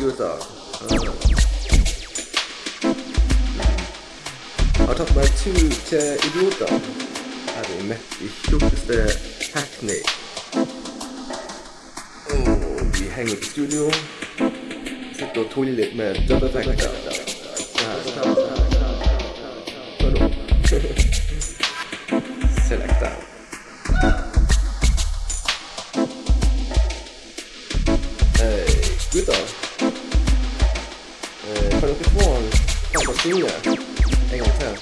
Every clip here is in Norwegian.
gutter. Jeg har tatt meg en tur til Idioter. Her er vi midt i tjukkeste Hackney. Vi henger på studio. Sitter og tuller litt med dub-effekter. Hør nå. Select down. Gutter. Kan dere få en synge en gang til?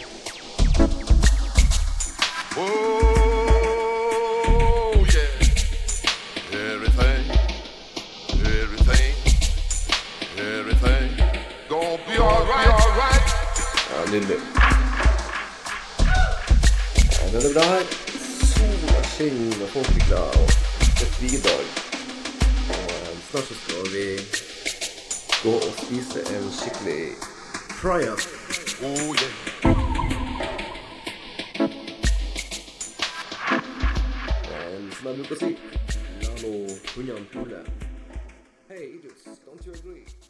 Oh yeah, everything gonna be alright. Ja, nydelig. Det er bra her. Sola skinner og folk er glad og det er fridag. Snart så skal vi gå og spise en skikkelig fry-up. Oh yeah. Som jeg bruker å si, la nå hundene pule. Hey, idiots, don't you agree?